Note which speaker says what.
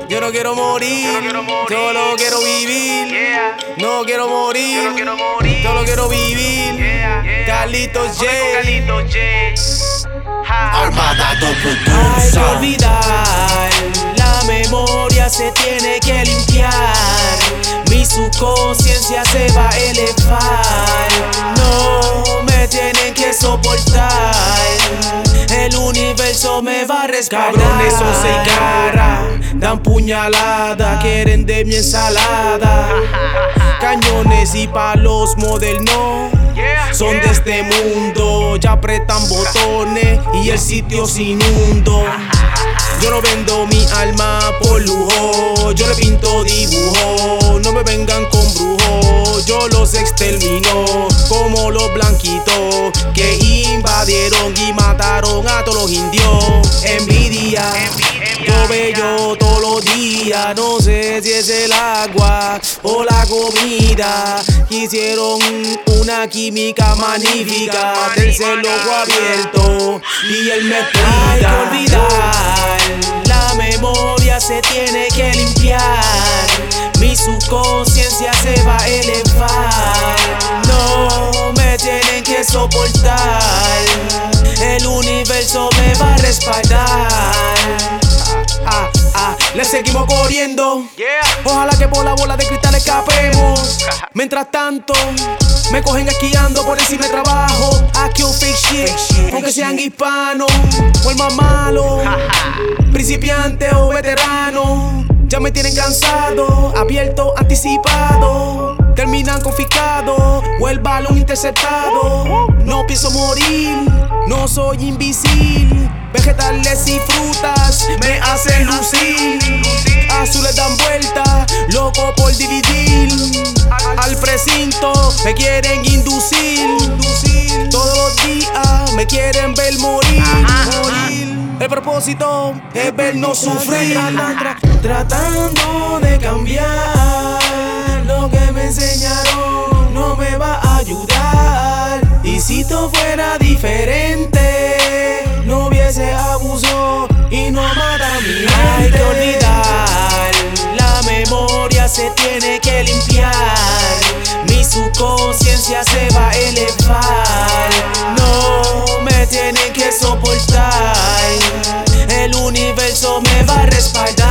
Speaker 1: Yo no quiero morir, solo quiero vivir. No quiero morir, solo quiero vivir. Carlitos J.
Speaker 2: Armada
Speaker 1: Hay que
Speaker 2: Producer.
Speaker 1: olvidar, la memoria se tiene que limpiar. Mi subconsciencia se va a elevar. No me tienen que soportar. El universo me va a respaldar. Cabrones son 6 garras, dan puñalada, quieren de mi ensalada. Cañones y palos modernos son de este mundo, ya apretan botones y el sitio se inundó. Yo no vendo mi alma por lujo, yo le pinto dibujo. No me vengan con brujos, yo los extermino como los blanquitos que invadieron y mataron a todos los indios. Envidia, yo veo todos los días, no sé si es el agua o la comida. Hicieron una química magnífica del cielo abierto y él me explica. Hay que olvidar, la memoria se tiene que limpiar. Mi subconsciencia se va a elevar. No me tienen que soportar. El universo me va a respaldar. Le seguimos corriendo. Ojalá que por la bola de cristal escapemos. Mientras tanto, me cogen esquiando por encima de trabajo. Aquí un fake shit, aunque sean hispanos o el más malo, principiante o veterano. Ya me tienen cansado, abierto, anticipado. Terminan confiscado o el balón interceptado. No pienso morir, no soy invisible. Vegetales y frutas me hacen lucir. Azules dan vuelta, loco por dividir. Al precinto me quieren inducir. Todos los días me quieren ver morir. El propósito es vernos sufrir. Tratando de cambiar, lo que me enseñaron no me va a ayudar. Y si todo fuera diferente, no hubiese abuso y no mata a mi gente. Hay que olvidar, la memoria se tiene que limpiar. Mi subconsciencia se va a elevar. No me tienen que soportar. El universo me va a respaldar.